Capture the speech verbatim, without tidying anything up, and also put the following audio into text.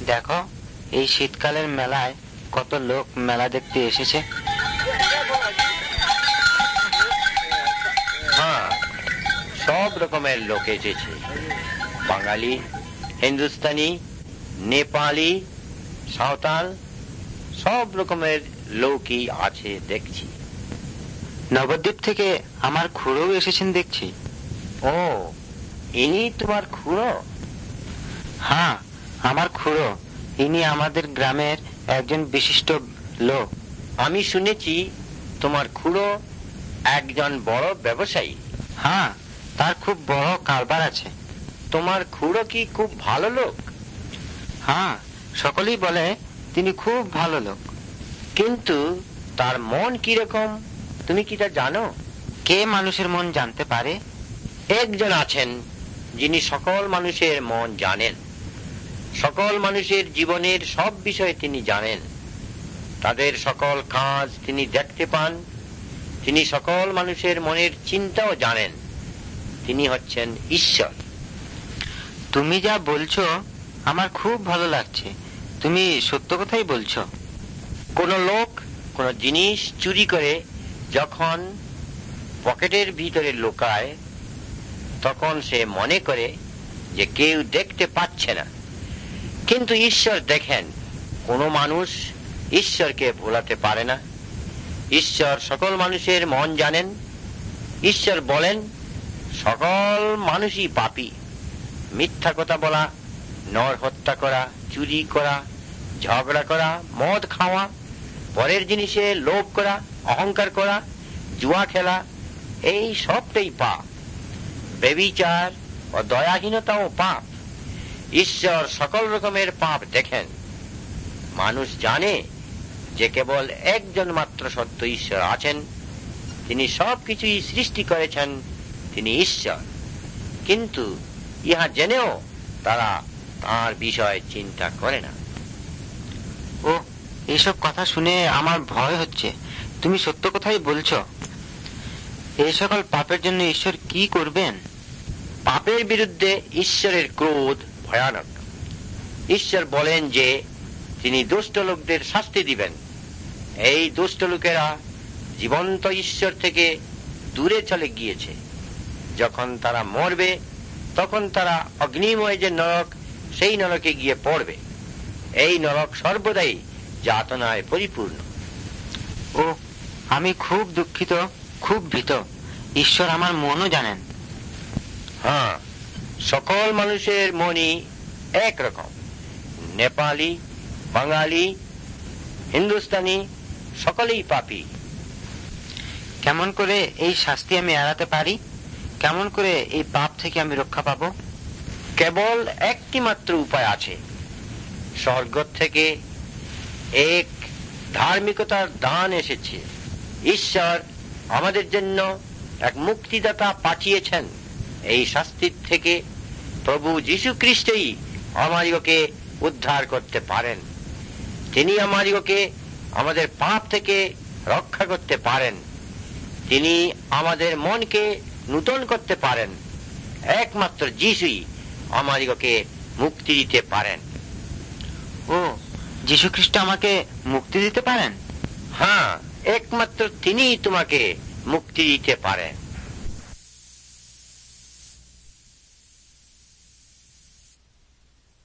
দেখো, এই শীতকালের মেলায় কত লোক মেলা দেখতে এসেছে। হ্যাঁ, সব রকমের লোক এসেছে। বাঙালি, হিন্দুস্তানি, নেপালি, সাঁওতাল, সব রকমের লোকই আছে দেখছি। নবদ্বীপ থেকে আমার খুড়ো এসেছেন দেখছি। ও, ইনি তোমার খুড়ো? হ্যাঁ, আমার খুড়ো। ইনি আমাদের গ্রামের একজন বিশিষ্ট লোক। আমি শুনেছি তোমার খুড়ো একজন বড় ব্যবসায়ী। হ্যাঁ, তার খুব বড় কারবার আছে। তোমার খুড়ো কি খুব ভালো লোক? হ্যাঁ, সকলেই বলে তিনি খুব ভালো লোক। কিন্তু তার মন কিরকম তুমি কি তা জানো? কে মানুষের মন জানতে পারে? একজন আছেন যিনি সকল মানুষের মন জানেন। সকল মানুষের জীবনের সব বিষয়ে তিনি জানেন। তাদের সকল কাজ তিনি দেখতে পান। তিনি সকল মানুষের মনের চিন্তাও জানেন। তিনি হচ্ছেন ঈশ্বর। তুমি যা বলছো আমার খুব ভালো লাগছে। তুমি সত্য কথাই বলছো। কোন লোক কোন জিনিস চুরি করে যখন পকেটের ভিতরে লুকায়, তখন সে মনে করে যে কেউ দেখতে পাচ্ছে না। কিন্তু ঈশ্বর দেখেন। কোন মানুষ ঈশ্বরকে ভোলাতে পারে না। ঈশ্বর সকল মানুষের মন জানেন। ঈশ্বর বলেন, সকল মানুষই পাপী। মিথ্যা কথা বলা, নর হত্যা করা, চুরি করা, ঝগড়া করা, মদ খাওয়া, পরের জিনিসে লোভ করা, অহংকার করা, জুয়া খেলা, এই সবটাই পাপ। ব্যভিচার ও দয়াহীনতাও পাপ। ঈশ্বর সকল রকমের পাপ দেখেন। মানুষ জানে যে কেবল একজন মাত্র সত্য ঈশ্বর আছেন। তিনি সবকিছুই সৃষ্টি করেছেন। তিনি ঈশ্বর। কিন্তু ইহা জেনেও তারা তাঁর বিষয়ে চিন্তা করে না। ও, এইসব কথা শুনে আমার ভয় হচ্ছে। তুমি সত্য কথাই বলছো। এই সকল পাপের জন্য ঈশ্বর কি করবেন? পাপের বিরুদ্ধে ঈশ্বরের ক্রোধ ভয়ানক। ঈশ্বর বলেন যে তিনি দুষ্ট লোকদের শাস্তি দিবেন। এই দুষ্ট লোকেরা জীবন্ত ঈশ্বর থেকে দূরে চলে গিয়েছে। যখন তারা মরবে, তখন তারা অগ্নিময় যে নরক, সেই নরকে গিয়ে পড়বে। এই নরক সর্বদাই যাতনায় পরিপূর্ণ। ও, আমি খুব দুঃখিত, খুব ভীত। ঈশ্বর আমার মনও জানেন। হ্যাঁ, সকল মানুষের মনই একরকম। নেপালি, বাঙালি, হিন্দুস্তানি, সকলেই পাপী। কেমন করে এই শাস্তি আমি এড়াতে পারি? কেমন করে এই পাপ থেকে আমি রক্ষা পাবো? কেবল একটি মাত্র উপায় আছে। স্বর্গ থেকে এক ধার্মিকতার দান এসেছে। ঈশ্বর আমাদের জন্য এক মুক্তিদাতা পাঠিয়েছেন। এই শাস্তির থেকে প্রভু যীশু খ্রিস্টই আমাদিগকে উদ্ধার করতে পারেন। তিনি আমাদিগকে আমাদের পাপ থেকে রক্ষা করতে পারেন। তিনি আমাদের মনকে নূতন করতে পারেন। একমাত্র যীশুই আমাদিগকে মুক্তি দিতে পারেন। ও, যীশু খ্রিস্ট আমাকে মুক্তি দিতে পারেন? হ্যাঁ, একমাত্র তিনিই তোমাকে মুক্তি দিতে পারেন।